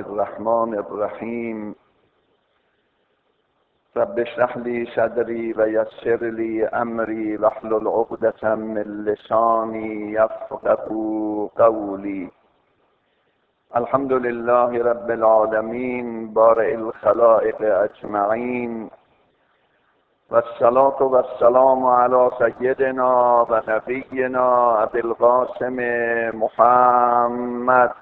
الرحمن الرحیم. رب اشرح لی صدری و یسر لی امری واحلل عقدة من لسانی یفقهوا قولی. الحمد لله رب العالمین بارئ الخلائق اجمعین والصلاة والسلام علی سیدنا و نبینا ابی القاسم محمد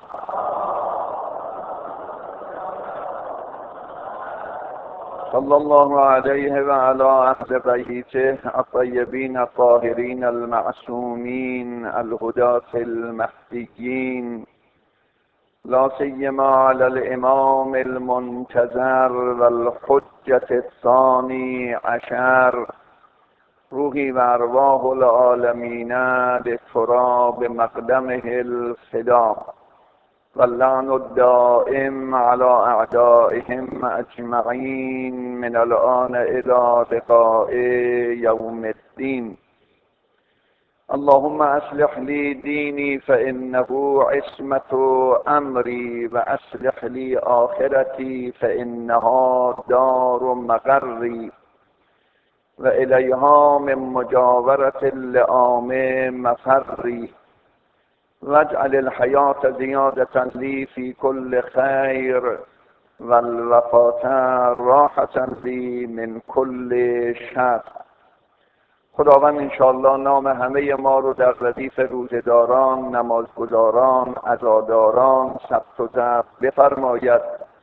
صلی الله علیه و علی اهل بیته الطیبین الطاهرین المعصومین الهداة المهدیین، لا سیما علی الامام المنتظر والحجة الثانی عشر، روحی و ارواح العالمین بتراب مقدمه الفدا، واللعن الدائم على اعدائهم اجمعین من الآن الى لقاء یوم الدین. اللهم اصلح لی دینی فانه عصمة امری و اصلح لی آخرتی فانها دار مقری و الیها من مجاورة اللئام مفری، واجعل الحیاة زیادة لی فی کل خیر والوفاة راحة لی من کل شر. خداوند انشاءالله نام همه ما رو در ردیف روزه‌داران، نمازگزاران، عزاداران ثبت و ضبط بفرماید.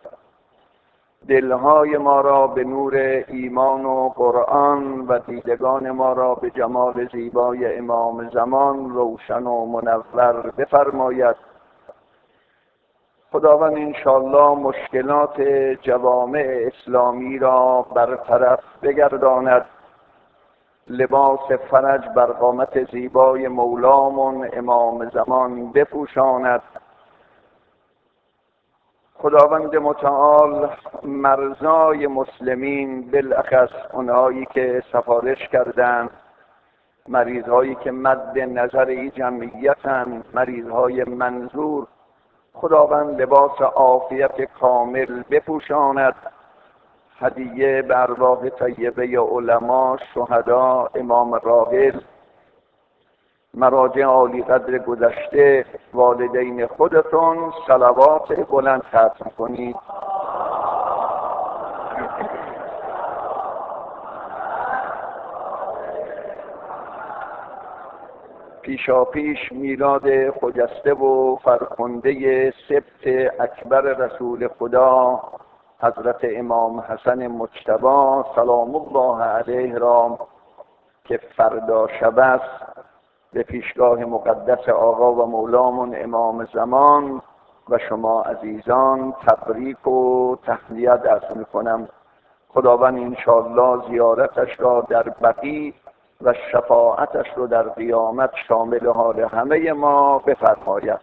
دلهای ما را به نور ایمان و قرآن و دیدگان ما را به جمال زیبای امام زمان روشن و منور بفرماید. خداوند انشاءالله مشکلات جوامع اسلامی را برطرف بگرداند، لباس فرج بر قامت زیبای مولامون امام زمان بپوشاند. خداوند متعال مرضای مسلمین، بالاخص اونهایی که سفارش کردند، مریضهایی که مد نظر این جمعیتن، مریضهای منظور، خداوند لباس عافیت کامل بپوشاند. هدیه به ارواح طیبه علما، شهدا، امام راحل، مراجع عالی قدر گذشته، والدین خودتون صلوات بلند ختم کنید. پیشاپیش میلاد خجسته و فرخنده سبط اکبر رسول خدا حضرت امام حسن مجتبی سلام الله علیه را که فردا شب است، به پیشگاه مقدس آقا و مولامون امام زمان و شما عزیزان تبریک و تهنیت عرض میکنم. خداوند انشاءالله زیارتش را در بقیع و شفاعتش رو در قیامت شامل حال همه ما بفرماید.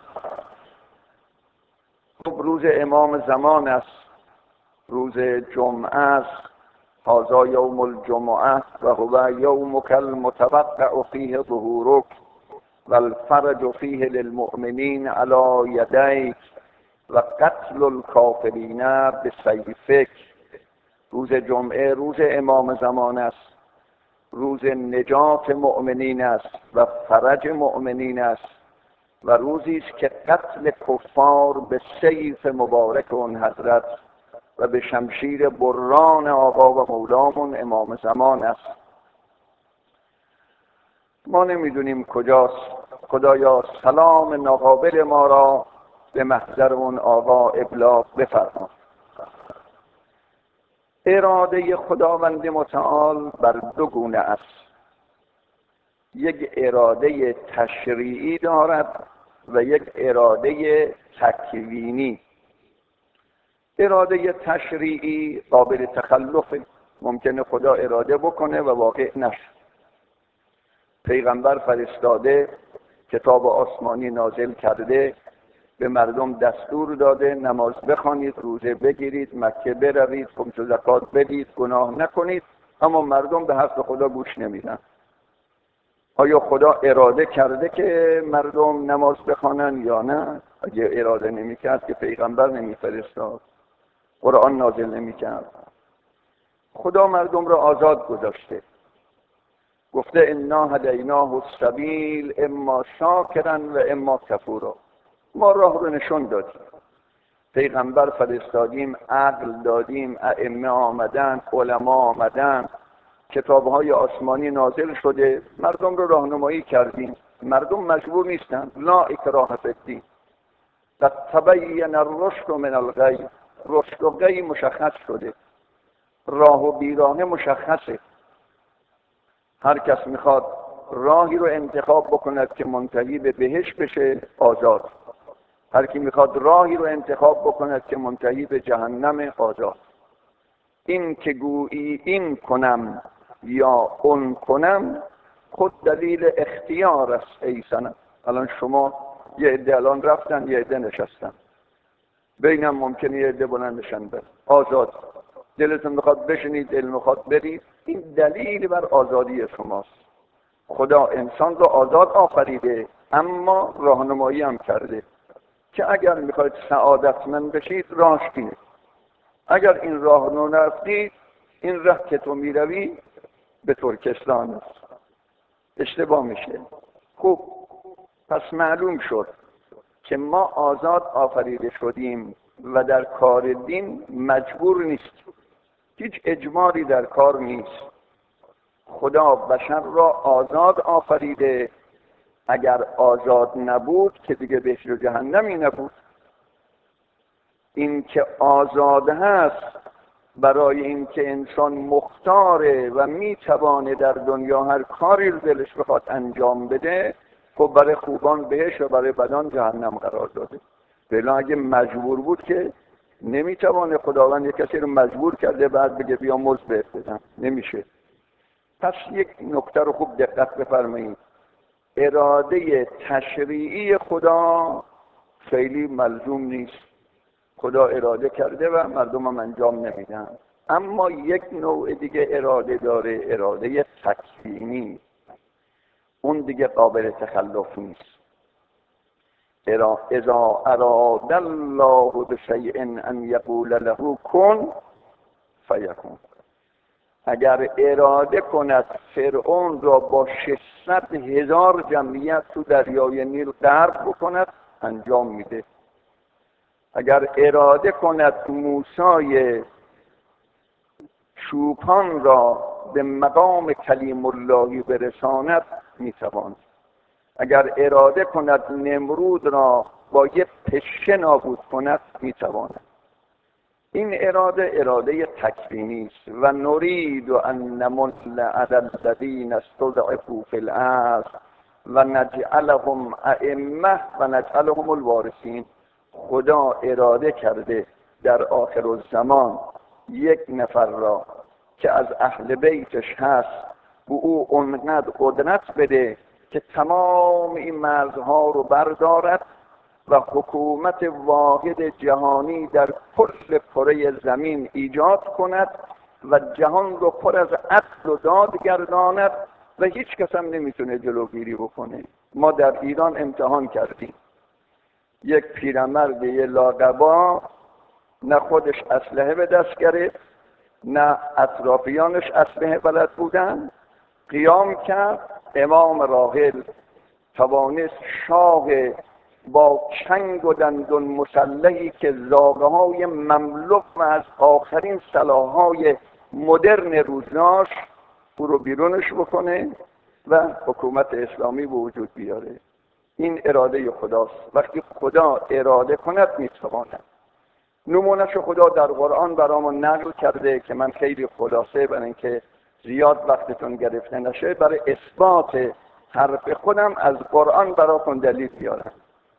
روز امام زمان است، روز جمعه است. هذا یوم الجمعه و هو یومک المتوقع فیه ظهورک و الفرج فیه للمؤمنین علی یدیک و قتل الکافرین بسیفک. روز جمعه روز امام زمان است، روز نجات مؤمنین است و فرج مؤمنین است و روزی است که قتل کفار به سیف مبارک اون حضرت و به شمشیر بران آقا و مولامون امام زمان است. ما نمیدونیم کجاست. خدایا سلام ناقابل ما را به محضر اون آقا ابلاغ بفرما. اراده خداوند متعال بر دو گونه است. یک اراده تشریعی دارد و یک اراده تکوینی. اراده تشریعی قابل تخلف، ممکنه خدا اراده بکنه و واقع نشه. پیغمبر فرستاده، کتاب آسمانی نازل کرده، به مردم دستور داده نماز بخوانید، روزه بگیرید، مکه بروید، خمس و زکات بدید، گناه نکنید، اما مردم به حرف خدا گوش نمیدن. آیا خدا اراده کرده که مردم نماز بخوانن یا نه؟ اگه اراده نمیکرد که پیغمبر نمیفرستاد، قرآن نازل نمیکرد. خدا مردم را آزاد گذاشته، گفته انا هدیناه السبیل اما شاکرا و اما کفورا. ما راه رو نشون دادیم، پیغمبر فرستادیم، عقل دادیم، ائمه آمدن، علما آمدن، کتاب‌های آسمانی نازل شده، مردم رو راهنمایی کردیم. مردم مجبور نیستن. لا اکراه فی الدین، قد تبین الرشد من الغی. رشد و غی مشخص شده، راه و بیراه مشخصه. هر کس میخواد راهی رو انتخاب بکند که منتهی به بهشت بشه، آزاد. هر کی میخواد راهی رو انتخاب بکند که منتهی به جهنم، آزاد. این که گویی این کنم یا اون کنم، خود دلیل اختیار است ای سنم. الان شما یه عده الان رفتن، یه عده نشستن، بینم ممکنه یه عده بلند بشن، آزاد. دلتون میخواد بشینید، دل میخواد برید، این دلیل بر آزادی شماست. خدا انسان رو آزاد آفریده، اما راهنمایی هم کرده که اگر میخواید سعادتمند بشید راهش اینه. اگر این راه رو نرفتید، این راه که تو میروی به ترکستان است، اشتباه میشه. خوب، پس معلوم شد که ما آزاد آفریده شدیم و در کار دین مجبور نیستیم. هیچ اجباری در کار نیست. خدا بشر را آزاد آفریده، اگر آزاد نبود که دیگه بهشت و جهنمی نبود. این که آزاد هست برای اینکه انسان مختاره و میتوانه در دنیا هر کاری رو دلش بخواد انجام بده، خب برای خوبان بهشت و برای بدان جهنم قرار داده. بلا اگه مجبور بود که نمیتوانه خداوند یک کسی رو مجبور کرده بعد بگه بیا مزد بهت بدم، نمیشه. پس یک نکته رو خوب دقت بفرمایید، اراده تشریعی خدا خیلی ملزوم نیست. خدا اراده کرده و مردم هم انجام نمیدن. اما یک نوع دیگه اراده داره، اراده تکوینی. اون دیگه قابل تخلف نیست. اذا اراد الله بشیء ان یقول له کن فیکون. اگر اراده کند فرعون را با 600,000 جمعیت تو دریای نیل غرق بکند، انجام میده. اگر اراده کند موسی چوپان را به مقام کلیم اللهی برساند، میتواند. اگر اراده کند نمرود را با یک پشه نابود کند، میتواند. این اراده تکوینی است. و نرید ان نمن علی الذین استضعفوا فی الارض و نجعلهم ائمه و نجعلهم الوارثین. خدا اراده کرده در آخر الزمان یک نفر را که از اهل بیتش هست به او اونقدر قدرت بده که تمام این مرزها رو بردارد و حکومت واحد جهانی در کل کره زمین ایجاد کند و جهان رو پر از عدل و داد گرداند و هیچ کس هم نمیتونه جلوگیری بکنه. ما در ایران امتحان کردیم. یک پیرمرد یه لاقبا، نه خودش اسلحه به دست گرفت نه اطرافیانش اسلحه بلد بودن، قیام کرد. امام راحل توانست شاه با چنگ و دندون مسلحی که زاغه های مملو و از آخرین سلاحهای مدرن روزناش او رو بیرونش بکنه و حکومت اسلامی به وجود بیاره. این اراده خداست. وقتی خدا اراده کند میتواند. نمونهشو خدا در قرآن برامون نقل کرده که من خیلی خلاصه برای اینکه زیاد وقتتون گرفته نشه برای اثبات حرف خودم از قرآن براتون دلیل بیارم.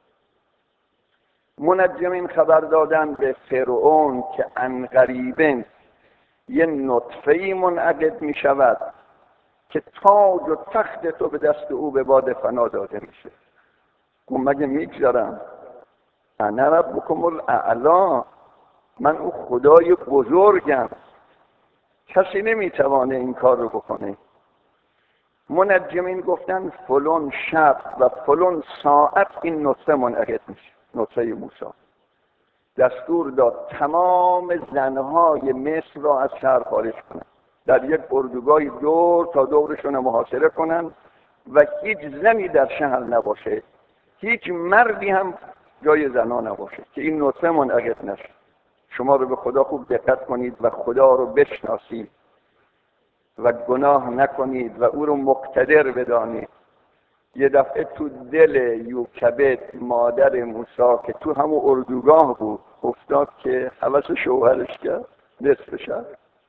منجمین خبر دادن به فرعون که عنقریباً یه نطفه‌ای منعقد می شود که تاج و تخت تو به دست او به باد فنا داده میشه. گفت مگه میگذارم؟ انا ربکم الاعلی، من او خدای بزرگم، کسی نمیتوانه این کار رو بکنه. منجمین گفتن فلان شب و فلان ساعت این نطفه منعقد میشه، نطفه موسی. دستور داد تمام زنهای مصر را از شهر خارج کنن، در یک اردوگاهی دور تا دورشون محاصره کنن و هیچ زنی در شهر نباشه، هیچ مردی هم جای زنها نباشه که این نطفه منعقد نشه. شما رو به خدا خوب دقت کنید و خدا رو بشناسید و گناه نکنید و او رو مقتدر بدانید. یه دفعه تو دل یوکبد مادر موسی که تو همون اردوگاه بود افتاد که هوس شوهرش کرد نصف شب.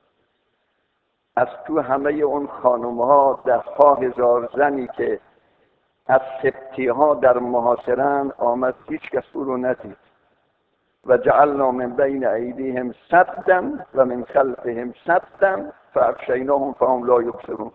از تو همه اون خانم‌ها 10,000 زنی که از سبطی‌ها در محاصره‌اند آمد، هیچ کس او رو ندید. و جعلنا من بین ایدیهم سدا و من خلفهم سدا فاغشیناهم فهم لا یبصرون.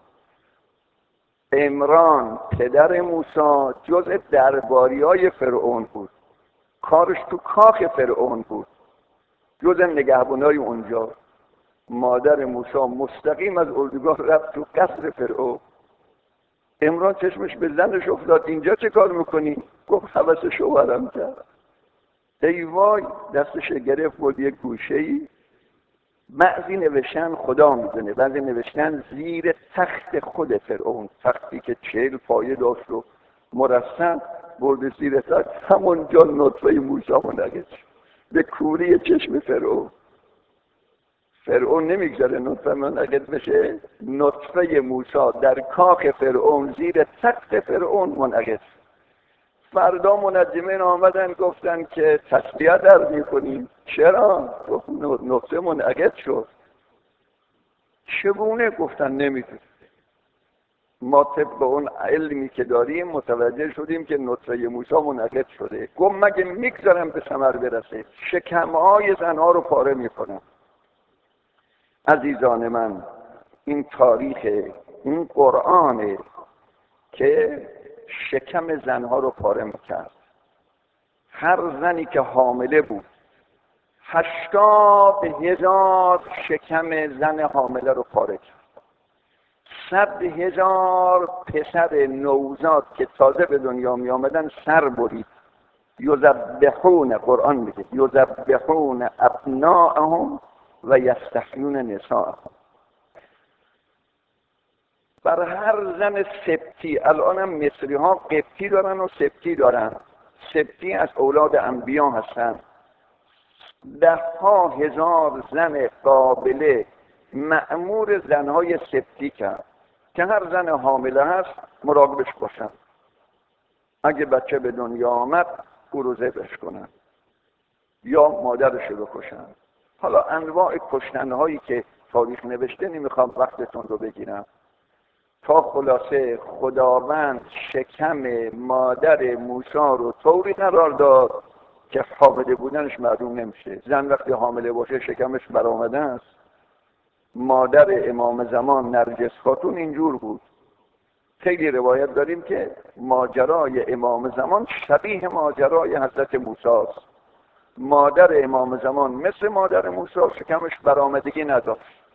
عمران پدر موسی جزء درباریای فرعون بود، کارش تو کاخ فرعون بود، جزء نگهبانای اونجا. مادر موسی مستقیم از اردوگاه رفت تو قصر فرعون. عمران چشمش به زنش افتاد، اینجا چه کار میکنی؟ گفت هوس شوهرم کرد. ای وای، دستش گرفت بود یک گوشه‌ای. بعضی نوشتن خدا میدونه، بعضی نوشتن زیر تخت خود فرعون، تختی که 40 پایه داشت و مرصع، برد زیر تخت، همونجا نطفه موسی منعقد شد به کوری چشم فرعون. فرعون نمیگذاره نطفه منعقد بشه، نطفه موسی در کاخ فرعون زیر تخت فرعون منعقد شد. فردا منجمین آمدن گفتن که تسبیح در میکنیم. چرا؟ گفت نطفه منعقد شد. چگونه؟ گفتن نمیدونیم. ما طبق اون علمی که داریم متوجه شدیم که نطفه موسی منعقد شده. گفت مگه میگذارم به ثمر برسه؟ شکمهای زنها رو پاره میکنم. عزیزان من، این تاریخ، این قرآنه که شکم زنها رو پاره میکرد. هر زنی که حامله بود 80,000 شکم زن حامله رو پاره کرد. 100,000 پسر نوزاد که تازه به دنیا می آمدن سر برید. یذبحون، قرآن میگه یذبحون ابناءهم و یستحیون نساءهم. بر هر زن سبطی، الان هم مصری ها قبطی دارن و سبطی دارن. سبطی از اولاد انبیا هستن. 10,000 زن قابله مأمور زنهای سبطی کرد که هر زن حامله هست مراقبش باشن، اگه بچه به دنیا آمد او رو ذبحش کنن یا مادرش رو بکشن. حالا انواع کشتنهایی که تاریخ نوشته نمیخوام وقتتون رو بگیرم. تا خلاصه خداوند شکم مادر موسی رو طوری قرار داد که حامله بودنش معلوم نمیشه. زن وقتی حامله باشه شکمش برآمده است. مادر امام زمان نرگس خاتون اینجور بود. خیلی روایت داریم که ماجرای امام زمان شبیه ماجرای حضرت موسی است. مادر امام زمان مثل مادر موسی شکمش برآمدگی نداشت.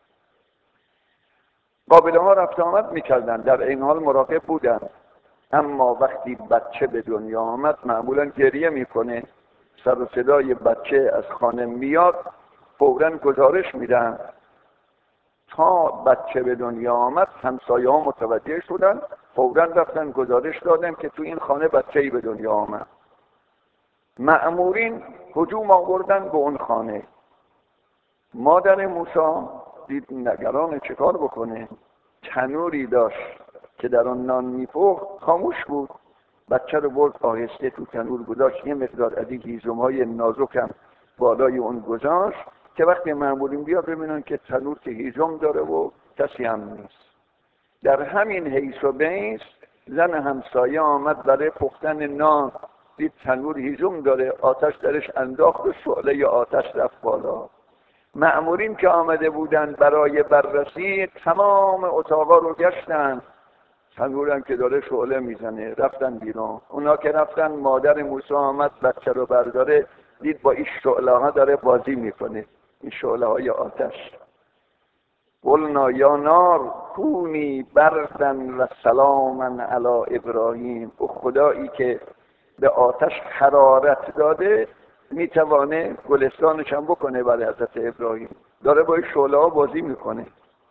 قابله ها رفت آمد میکردن، در این حال مراقب بودن. اما وقتی بچه به دنیا آمد معمولا گریه میکنه، سر و صدای بچه از خانه میاد، فوراً گزارش میدن. تا بچه به دنیا آمد همسایه ها متوجه شدن، فوراً رفتن گزارش دادن که تو این خانه بچه‌ای به دنیا آمد. مأمورین هجوم آوردن به اون خانه. مادر موسی دید نگران چه کار بکنه. تنوری داشت که در آن نان میپخت، خاموش بود. بچه رو برد آهسته تو تنور گذاشت، یه مقدار از این هیزم‌های نازکم بالای اون گذاشت که وقتی مأمورین بیاد ببینن که تنور که هیزم داره و کسی هم نیست. در همین حیث و بیس زن همسایه آمد برای پختن نان، دید تنور هیزم داره، آتش درش انداخت و شعله آتش رفت بالا. مأمورین که آمده بودند برای بررسی تمام اتاقا رو گشتن، تنورم که داره شعله میزنه، رفتن بیرون. اونا که رفتن مادر موسی آمد بچه رو برداره، دید با این شعله ها داره بازی میکنه، این شعله های آتش. قلنا یا نار کونی بردا و سلاما علی ابراهیم. او خدایی که به آتش حرارت داده میتوانه گلستانش هم بکنه برای حضرت ابراهیم. داره با شعله ها بازی میکنه.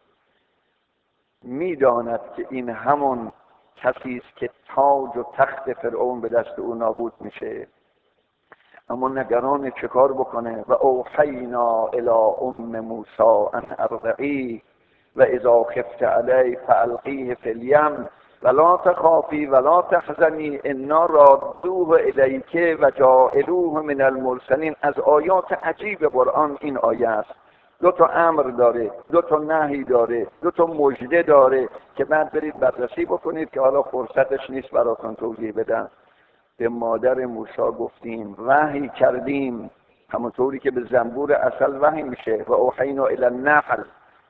میداند که این همون کسی است که تاج و تخت فرعون به دست او نابود میشه، اما نگران چه کار بکنه. و اوحینا الی ام موسی ان ارضعی و اذا خفت علی فالقیه فی الیم ولا تخافی ولا تحزنی انا رادوه الیک و جاعلوه من المرسلین. از آیات عجیب قرآن این آیه است. دو تا امر داره، دو تا نهی داره، دو تا مژده داره که بعد برید بررسی بکنید که حالا فرصتش نیست براتون توضیح بدم. به مادر موسی گفتیم، وحی کردیم، همونطوری که به زنبور عسل وحی میشه. و اوحینا الی النحل،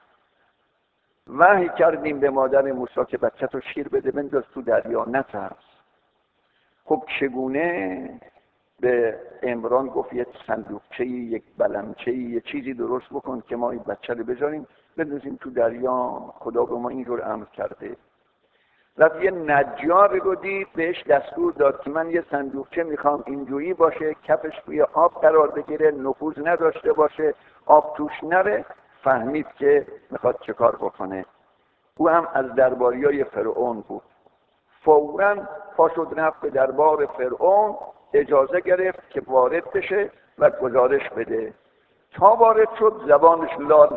وحی کردیم به مادر موسی که بچه تو شیر بده بنداز تو دریا، نترس. خب چگونه به عمران گفت یک صندوقچه، یک بلمچه، یک چیزی درست بکن که ما این بچه رو بذاریم بندازیم تو دریا. خدا به ما اینجور امر کرده. رفت یه نجار رو دید، بهش دستور داد که من یه صندوقچه میخوام اینجوری باشه، کفش روی آب قرار بگیره، نفوذ نداشته باشه، آب توش نره. فهمید که میخواد چه کار بکنه. او هم از درباریای فرعون بود. فوراً پا شد رفت به دربار فرعون، اجازه گرفت که وارد بشه و گزارش بده. تا وارد شد زبانش لال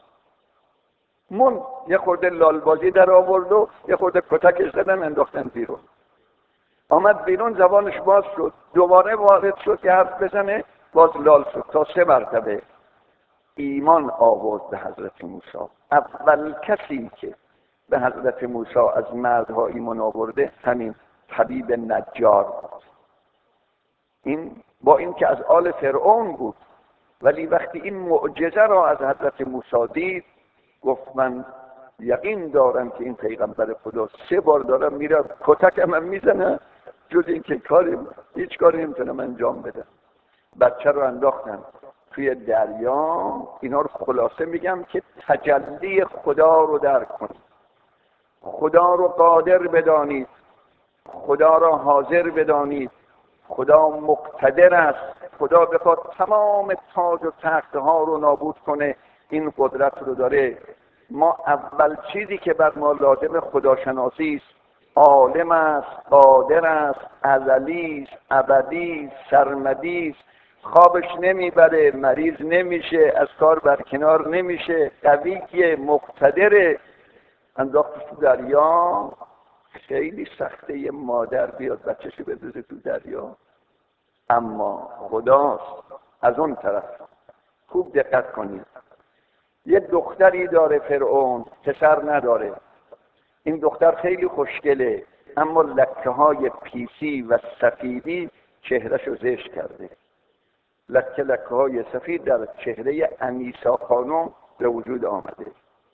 یه خورده لالبازی در آورد و یه خورده کتکش زدن انداختن بیرون. آمد بیرون زبانش باز شد، دوباره وارد شد که حرف بزنه، باز لال شد. تا 3 مرتبه ایمان آورد به حضرت موسی. اول کسی که به حضرت موسی از مردها ایمان آورده همین حبیب نجار بود. این با این که از آل فرعون بود، ولی وقتی این معجزه را از حضرت موسی دید گفت من یقین دارم که این پیغمبر خدا. 3 بار دارم میره کتکم هم میزنه، جز این که هیچ کاری نمیتونم انجام بدم. بچه رو انداختن توی دریا. اینا رو خلاصه میگم که تجلی خدا رو درک کنید، خدا رو قادر بدانید، خدا را حاضر بدانید. خدا مقتدر است. خدا بخواد تمام تاج و تخت ها رو نابود کنه، این قدرت رو داره. ما اول چیزی که بر ما لازم خداشناسی است. عالم است، قادر است، ازلی است، ابدی است، سرمدی است. خوابش نمیبره، مریض نمیشه، از کار برکنار نمیشه، قویه، مقتدره. انداخت تو دریا. خیلی سخته یه مادر بیاد بچه‌شو بندازه تو دریا، اما خداست از اون طرف. خوب دقت کنید. یه دختری داره فرعون، پسر نداره. این دختر خیلی خوشگله، اما لکه های پیسی و سفیدی چهرهشو زشت کرده. لکه های سفید در چهره انیسا خانم به وجود آمده.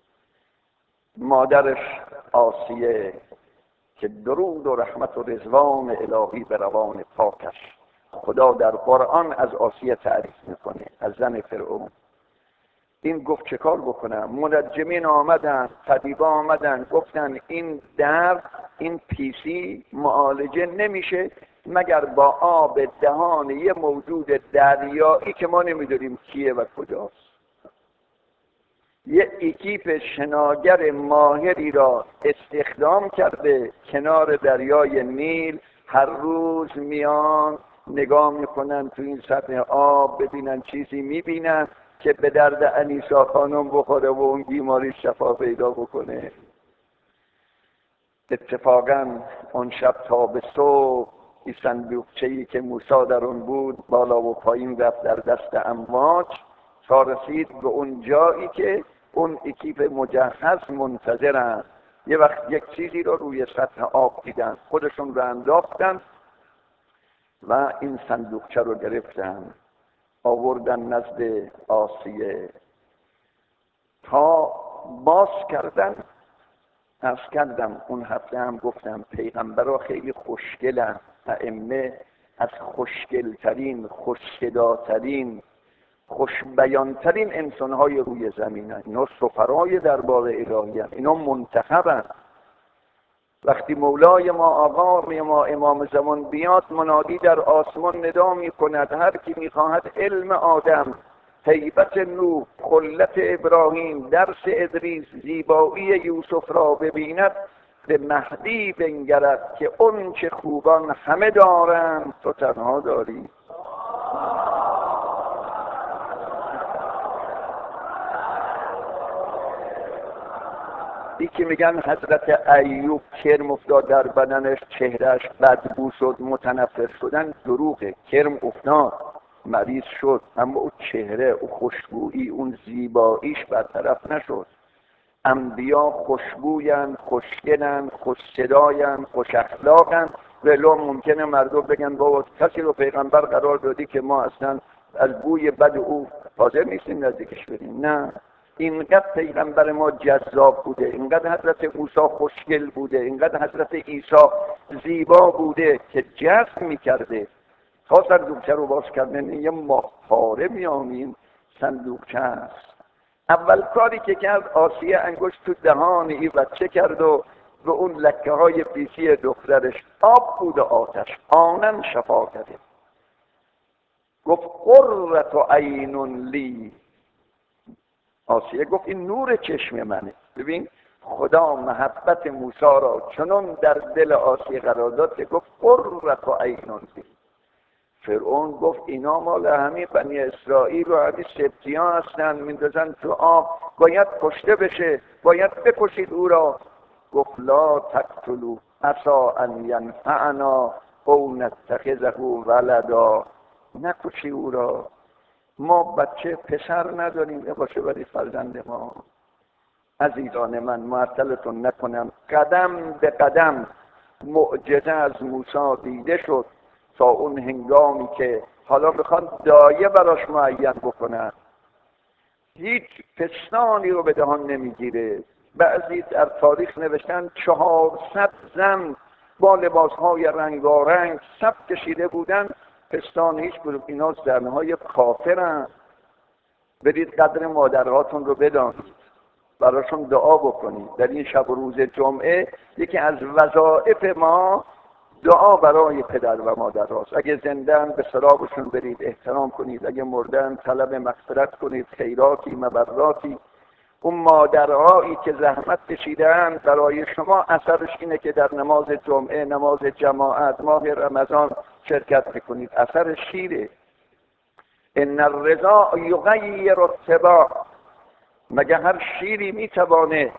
مادرش آسیه که درود و رحمت و رضوان الهی به روان پاکش. خدا در قرآن از آسیه تعریف میکنه، از زن فرعون. این گفت چه کار بکنم؟ منجمین آمدن، طبیبا آمدن، گفتن این درد، این پیسی معالجه نمیشه مگر با آب دهان یه موجود دریایی که ما نمیدونیم کیه و کجاست. یه اکیپ شناگر ماهری را استخدام کرده کنار دریای نیل. هر روز میان نگاه میکنن تو این سطح آب، ببینن چیزی میبینن که به درد انیسا خانم بخوره و اون بیماری شفا پیدا بکنه. اتفاقا اون شب تا به صبح این صندوقچه‌ای که موسی در اون بود بالا و پایین رفت در دست امواج تا رسید به اون جایی که اون اکیپ مجهز منتظرن. یه وقت یک چیزی رو روی سطح آب دیدن، خودشون رو انداختن و این صندوقچه رو گرفتن، آوردن نزد آسیه تا باز کردن. عرض کردم اون هفته هم گفتم پیغمبرها خیلی خوشگلن. ائمه از خوشگلترین، خوشصداترین، خوشبیانترین انسانهای روی زمین هست. اینا سفرای دربار الهی هست، اینا منتخب هست. وقتی مولای ما آقای ما امام زمان بیاد، منادی در آسمان ندا می کند هر کی می خواهد علم آدم، هیبت نوح، خلت ابراهیم، درس ادریس، زیبایی یوسف را ببیند، به مهدی بنگرد که اون چه خوبان همه دارند تو تنها داری. یکی میگن حضرت ایوب کرم افتاد در بدنش، چهرهش بدبو شد، متنفر شدن. دروغه. کرم افتاد، مریض شد، اما اون چهره، اون خوشبویی، اون زیباییش برطرف نشد. انبیا خوشبوین، خوشگلن، خوش صداین، خوش اخلاقن. ولو ممکنه مردم بگن بابا کسی رو پیغمبر قرار دادی که ما اصلا از بوی بد او حاضر نیستیم نزدیکش بریم. نه، اینقدر پیغمبر ما جذاب بوده، اینقدر حضرت موسی خوشگل بوده، اینقدر حضرت عیسی زیبا بوده که جذب میکرده. تا صندوقچه رو باز کردن یه ماه پاره میامین صندوقچه است. اول کاری که کرد آسیه انگشت تو دهان این بچه کرد و به اون لکه های پیسی دخترش آب بود و آتش آنن شفا کرده. گفت قرة عین لی. آسیه گفت این نور چشم منه. ببین خدا محبت موسی را چنان در دل آسیه قرار داد که گفت قرة عین لی. فرعون گفت اینا مال همین بنی اسرائیل و همین سبطیان هستن، میندازن تو آب، باید کشته بشه، باید بکشید او را. گفت لا تقتلوا عسى ان ینفعنا او نتخذه ولدا. نکشی او را، ما بچه پسر نداریم، باشه برای فرزند ما. عزیزان من معطلتون نکنم، قدم به قدم معجزه از موسی دیده شد تا اون هنگامی که حالا میخوان دایه براش معین بکنن. هیچ پستانی رو به دهان نمیگیره. بعضی در تاریخ نوشتن 400 زن با لباسهای رنگارنگ صف کشیده بودن، پستان هیچ گروه. اینا زنهای کافرن. برید قدر مادرهاتون رو بدانید، براشون دعا بکنید. در این شب و روز جمعه یکی از وظایف ما دعا برای پدر و مادر هاست. اگه زندن به سراغشون برید، احترام کنید. اگه مردن طلب مغفرت کنید، خیراتی مبراتی. اون مادرهایی که زحمت کشیدن برای شما، اثرش اینه که در نماز جمعه، نماز جماعت، ماه رمضان شرکت بکنید. اثر شیره. ان الرضاع یغیر الطباع. مگه هر شیری میتوانه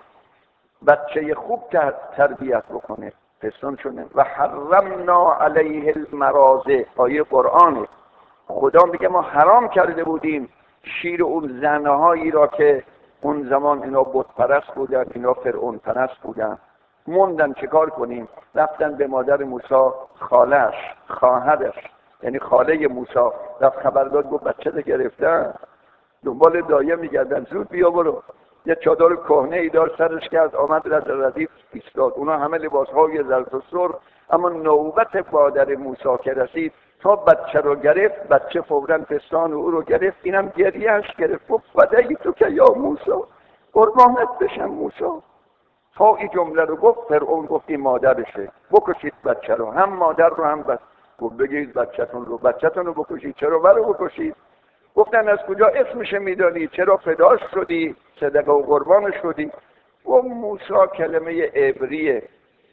بچه خوب تربیت بکنه؟ پستان شونه. و حرمنا علیه المراضع. آیه قرآنه. خدا میگه ما حرام کرده بودیم شیر اون زنهایی را که اون زمان اینا بت پرست بودن، اینا فرعون پرست بودن. موندن چیکار کنیم؟ رفتن به مادر موسی، خالش، خواهرش، یعنی خاله موسی، رفت خبر داد، گفت بچه رو گرفتن. دنبال دایه میگردن، زود بیا برو. یه چادر کهنه ای دار سرش کرد، آمد رد ردیف ایستاد. اونا همه لباسهای زرد و سرخ. اما نوبت مادر موسی که رسید، تا بچه رو گرفت، بچه فوراً پستان او رو گرفت. اینم گریهش گرفت. گفت فدای تو که یا موسی، قربانت بشم موسی. تا این جمله رو گفت، فرعون گفت این مادرشه، بکشید بچه رو، هم مادر رو هم بچه. گفت بگید بچه‌تون رو بکشید. چرا برو بکشید؟ گفتن از کجا اسمش میدانی؟ چرا فداش شدی؟ صدقه و قربان شدی؟ و موسی کلمه عبریه،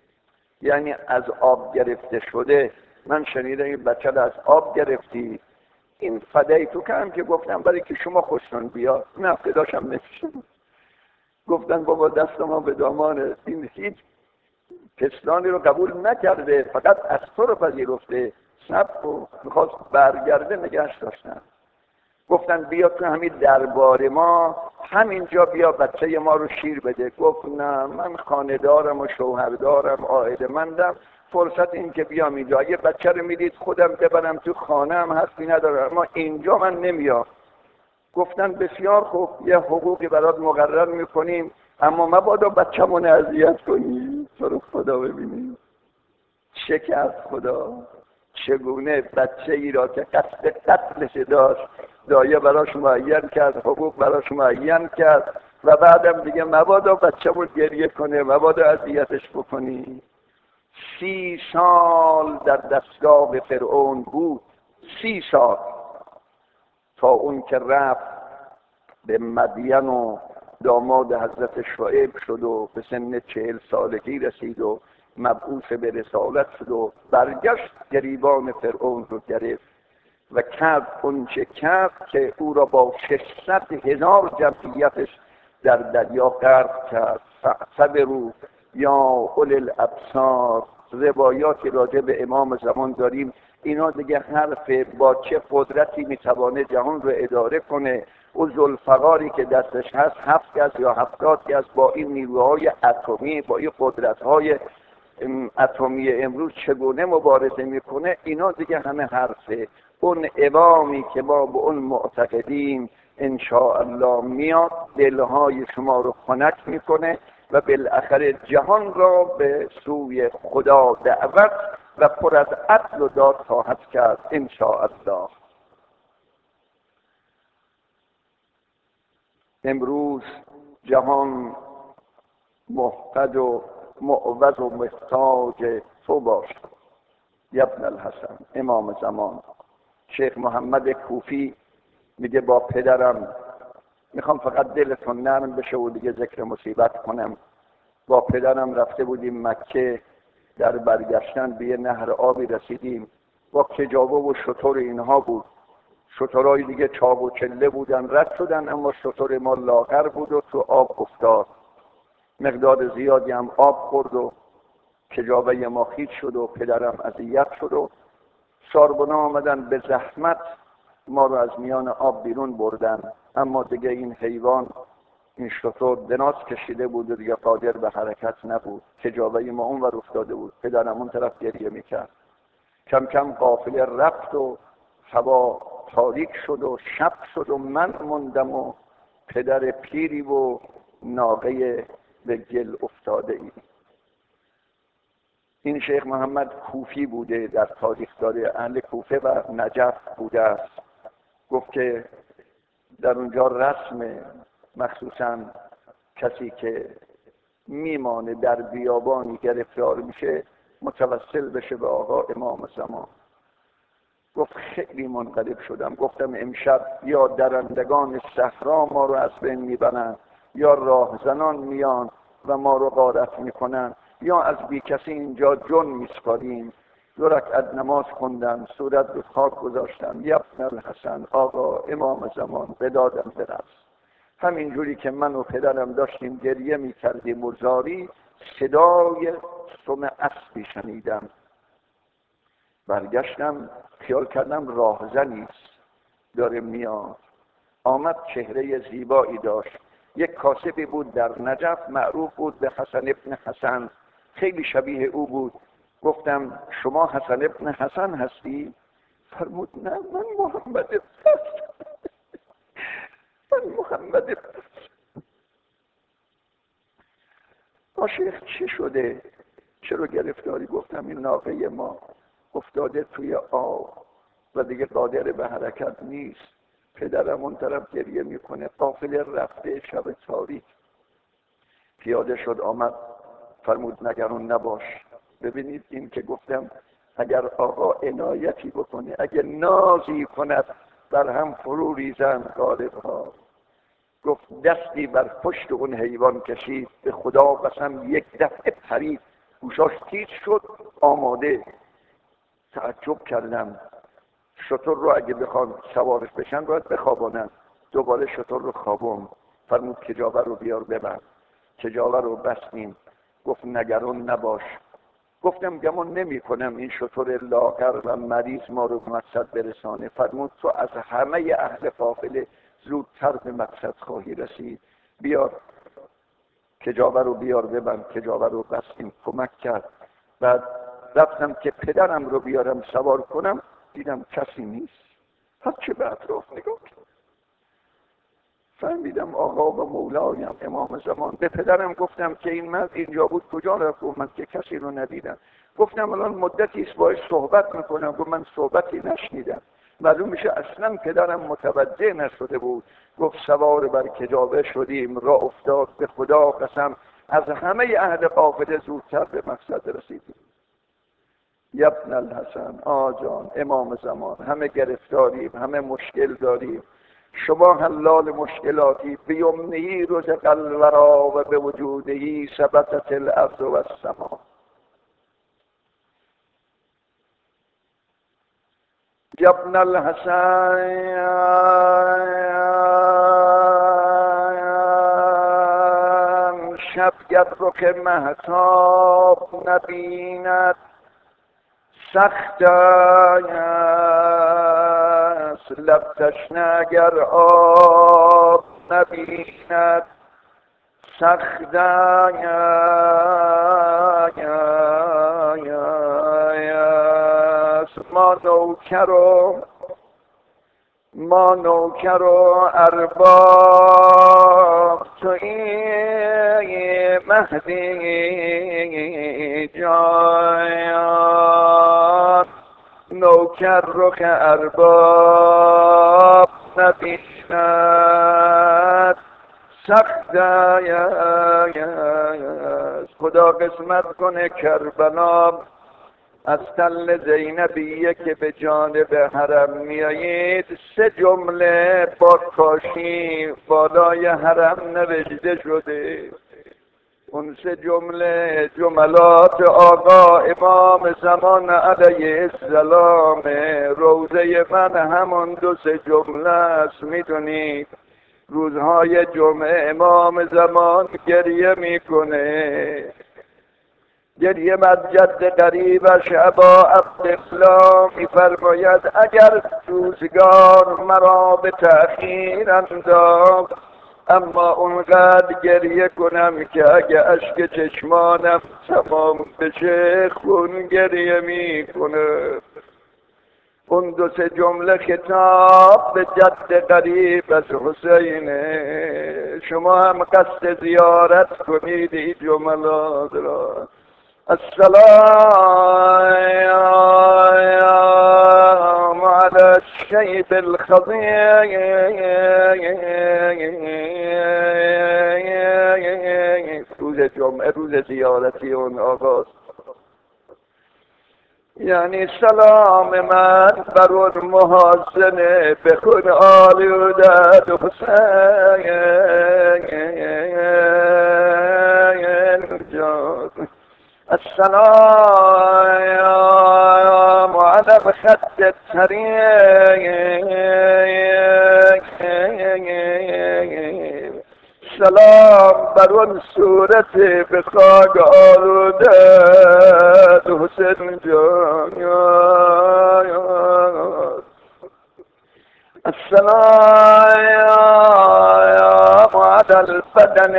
یعنی از آب گرفته شده. من شنیدم این بچه رو از آب گرفتی. این فدای تو که گفتم برای که شما خوشتون بیاد، نه فداشم نمیشم. گفتن بابا دست ما به دامانه، این هیچ پستانی رو قبول نکرده، فقط از تو رو پذیرفته. سب و میخواست برگرده، نگهش داشتن. گفتن بیا تو همین دربار ما، همینجا بیا بچه ما رو شیر بده. گفت نه، من خانه دارم و شوهر دارم، عائله مندم، فرصت این که بیام اینجا. اگه بچه رو میدید خودم ببرم تو خانه هم حرفی ندارم، اما اینجا من نمیام. گفتن بسیار خوب، یه حقوقی برات مقرر میکنیم، اما مبادا بچه‌مون اذیت کنی. تو رو خدا ببینیم چه کرد خدا. چگونه بچه ای را که قصد قتلش داشت دایه براش معین کرد، حقوق براش معین کرد و بعدم دیگه مبادا بچه‌مون گریه کنه، مبادا اذیتش بکنی. 30 سال در دستگاه فرعون بود، 30 سال، تا اون که رفت به مدین و داماد حضرت شعیب شد و به سن 40 سالگی رسید و مبعوث به رسالت شد و برگشت گریبان فرعون رو گرفت و کرد اون چه کرد که او را با 600,000 جمعیتش در دریا غرق کرد. فاعتبروا یا اولی الابصار. روایاتی راجع به امام زمان داریم، اینا دیگه حرف با چه قدرتی میتوانه جهان رو اداره کنه. او ذوالفقاری که دستش هست 7 گز یا 70 گز با این نیروهای اتمی، با این قدرت‌های اتمی امروز چگونه مبارزه میکنه، اینا دیگه همه حرفه. اون امامی که ما به اون معتقدیم انشاءالله میاد دلهای شما رو خنک میکنه و بالاخره جهان را به سوی خدا دعوت و پر از عدل و داد خواهد کرد انشاءالله. امروز جهان محتاج و معوض و محتاج تو باشد ابن الحسن. امام زمان شیخ محمد کوفی میگه با پدرم، میخوام فقط دلتون نرم بشه و دیگه ذکر مصیبت کنم، با پدرم رفته بودیم مکه، در برگشتن به یه نهر آبی رسیدیم، با کجاوه و شتر اینها بود، شترهای دیگه چاق و چله بودن، رد شدن، اما شتر ما لاغر بود و تو آب افتاد، مقدار زیادی هم آب خورد و کجاوه ما خیس شد و پدرم اذیت شد و ساربنا آمدن به زحمت ما رو از میان آب بیرون بردن، اما دیگه این حیوان، این شتر دراز کشیده بود و دیگه قادر به حرکت نبود، کجاوه ما اون ور افتاده بود، پدرم اون طرف گریه میکرد. کم کم قافله رفت و هوا تاریک شد و شب شد و من موندم و پدر پیری و ناقه به گل افتاده ای. این شیخ محمد کوفی بوده، در تاریخ داره، اهل کوفه و نجف بوده است. گفت که در اونجا رسم، مخصوصا کسی که میمانه در بیابانی گرفتار میشه متوسل بشه به آقا امام زمان. گفت خیلی منقلب شدم، گفتم امشب یا درندگان صحرا ما رو از بین میبرن، یا راهزنان میان و ما رو غارت میکنن، یا از بی کسی اینجا جن میسپاریم. 2 رکعت نماز خوندم، صورت به خاک گذاشتم، ابن الحسن، آقا امام زمان به دادم برس. همینجوری که من و پدرم داشتیم گریه میکردیم و زاری، صدای سم اسبی شنیدم. برگشتم، خیال کردم راهزنی است داره میاد. آمد، چهره زیبایی داشت، یک کاسبی بود در نجف، معروف بود به حسن ابن حسن، خیلی شبیه او بود. گفتم شما حسن ابن حسن هستی؟ فرمود نه، من محمد ابن من محمد ابن. شیخ چی شده؟ چرا گرفتاری؟ گفتم این ناقه ما افتاده توی آب و دیگه قادر به حرکت نیست. پدرم اون طرف گریه میکنه، قافله رفته، شب تاریک. پیاده شد آمد، فرمود نگران نباش. ببینید این که گفتم اگر آقا عنایتی بکنه، اگر نازی کند بر هم فرو ریزن غالبها. گفت دستی بر پشت اون حیوان کشید، به خدا قسم یک دفعه پرید، گوشاش تیز شد، آماده. تعجب کردم، شتر رو اگه بخوان سوارش بشن باید بخوابانن. دوباره شتر رو خوابون. فرمود کجاوه رو بیار ببر. کجاوه رو بستیم. گفت نگران نباش. گفتم گمان نمی کنم این شتر لاغر و مریض ما رو به مقصد برسانه. فرمود تو از همه اهل قافله زودتر به مقصد خواهی رسید. بیار کجاوه رو بیار ببند. کجاوه رو بستیم، کمک کرد. بعد رفتم که پدرم رو بیارم سوار کنم، دیدم کسی نیست. هرچه به اطراف نگاه کردم فهمیدم آقا و مولایم امام زمان. به پدرم گفتم که این مرد اینجا بود کجا رفت؟ گفت من که کسی رو ندیدم. گفتم الان مدتی است باهاش صحبت میکنم. گفت من صحبتی نشنیدم. معلوم میشه اصلا پدرم متوجه نشده بود. گفت سوار بر کجاوه شدیم، را افتاد به خدا قسم، از همه اهل قافله زودتر به مقصد رسیدیم. یبن الحسن، جان امام زمان، همه گرفتاریم، همه مشکل داریم، شما حلال مشکلاتی. بیمنهی رزق الورا و به وجودهی ثبتت الارض و السما. یبن الحسن، شب رخ مهتاب نبیند، سخت است لب تشنه اگر آب نبیند، سخت است ما نوکر و ارباب، تویی مهدی جان، نوکر رخ ارباب نبیند، سخت است. خدا قسمت کنه کربلا از تل زینبیه که به جانب حرم میایید، 3 جمله با کاشی بالای حرم نوشته شده. اون 3 جمله جملات آقا امام زمان علیه السلام. روزه من همون 2-3 جمله است. میدونید روزهای جمعه امام زمان گریه میکنه. گریه از جد قریبش ابا عبدالله میفرماید اگر روزگار مرا به تأخیر انداخت، اما اونقدر گریه کنم که اگه اشک چشمانم تمام بشه خون گریه میکنه. اون 2-3 جمله خطاب به جد قریب از حسینه. شما هم قصد زیارت کنید این جملات را. السلام على الشيب الخضير. روز جمعه روز زیارتی اون آقاست. یعنی سلام من بر اون محاسنه بخون آلودت حسین جان. السلام على الخد الطريق. سلام بر اون صورت به خاک آلوده حسین جان. السلام على البدن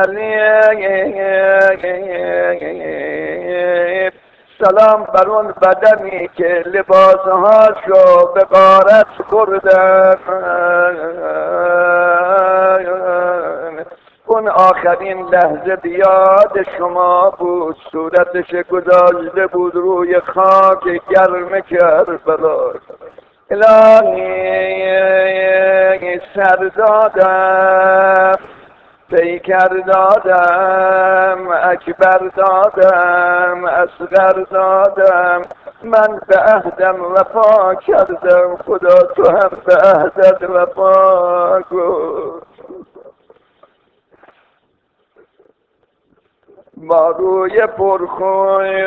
السليم. سلام بر اون بدنی که لباسهاشو به غارت بردن. اون آخرین لحظه بیاد شما بود، صورتش گذاشته بود روی خاک گرم کربلا. الهی سر دادم، پیکر دادم، اکبر دادم، اصغر دادم، من به عهدم وفا کردم، خدا تو هم به عهدت وفا کن. با روی پرخوی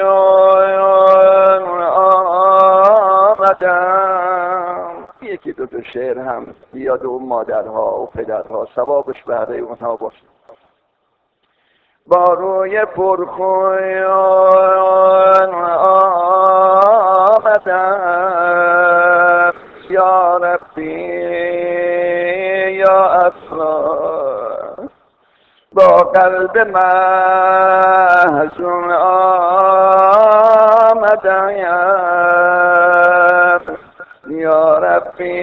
آمدم. 1-2 شعر هم یاد اون مادرها و پدرها، ثوابش بهره اونها باشه. با روی پرخوی آمدم، یا ربی یا الله. با قلب محزون آمدم، یا ربی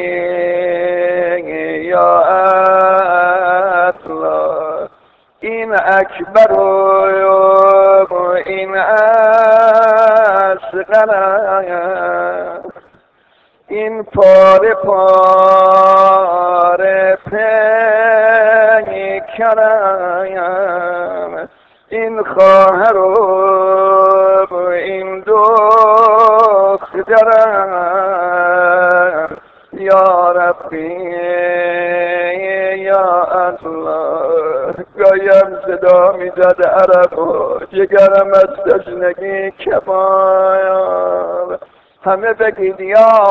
یا الله. این اکبر و این اصغر، این پاره پاره پیکرم، این خواهر و این دخترم، یا ربی یا الله. گایم صدا میزد عرب و جگرم از تشنگی کباب. همه بگید یا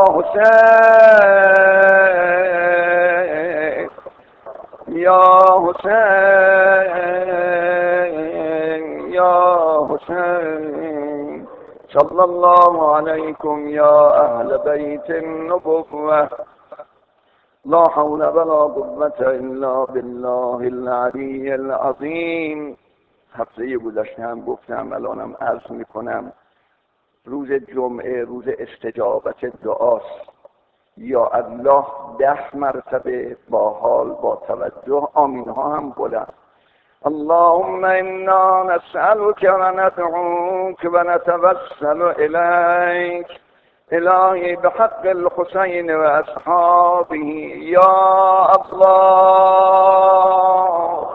حسین یا حسین یا حسین. صلی الله علیکم یا اهل بیت النبوة. لا حول ولا قوة الا بالله العلی العظیم. هفته گذشته هم گفتم، الانم عرض میکنم، روز جمعه روز استجابت دعاست. یا الله 10 مرتبه با حال با توجه، آمین ها هم بلند. اللهم انا نسألك و ندعوك و نتوسل الیک. الهی بحق الحسین و اصحابه یا الله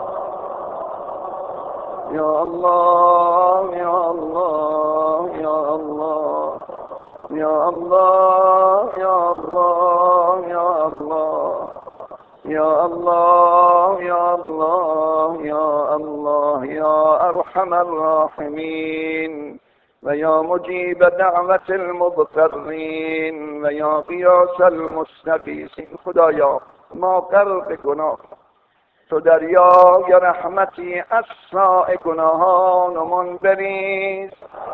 یا الله یا الله یا الله یا الله یا الله یا الله یا الله یا الله یا الله یا ارحم الراحمین و یا مجیب دعوت المضطرین و یا غیاث المستغیثین. خدایا ما غرق گناه، تو دریای رحمتی از ساع گناهانمان بریز.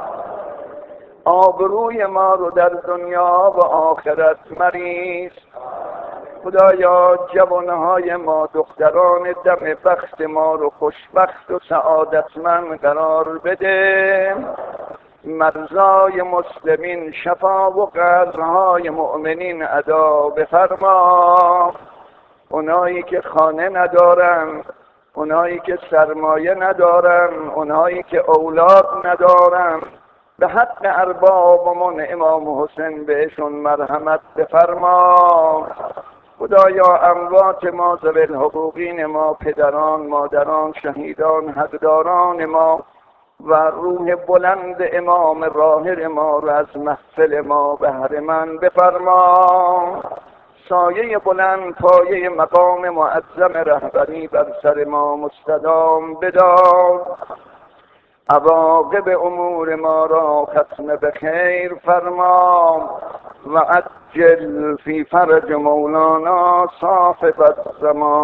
آبروی ما رو در دنیا و آخرت مریز. خدایا جوانهای ما، دختران دم بخت ما رو خوشبخت و سعادتمند قرار بده. مرزای مسلمین شفا و قرضهای مؤمنین ادا بفرما. اونایی که خانه ندارن، اونایی که سرمایه ندارن، اونایی که اولاد ندارن، به حق اربابمون امام حسین بهشون مرحمت بفرما. خدایا اموات ما، ذوی الحقوقین ما، پدران، مادران، شهیدان، حقداران ما و روح بلند امام راهر ما رو از محفل ما بهره‌مند بفرما. سایه بلند پایه مقام معظم رهبری بر سر ما مستدام بدار. عواقب امور ما را ختم به خیر فرما و عجل فی فرج مولانا صاحب الزمان.